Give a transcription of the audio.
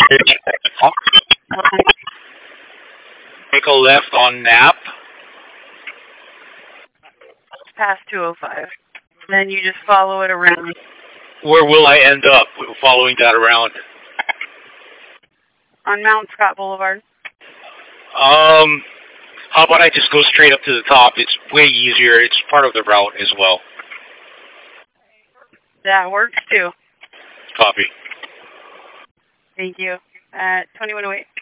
Take a left on Knapp. Past 205. Then you just follow it around. Where will I end up following that around? On Mount Scott Boulevard. How about I just go straight up to the top? It's way easier. It's part of the route as well. That works too. Copy. Thank you. 2108.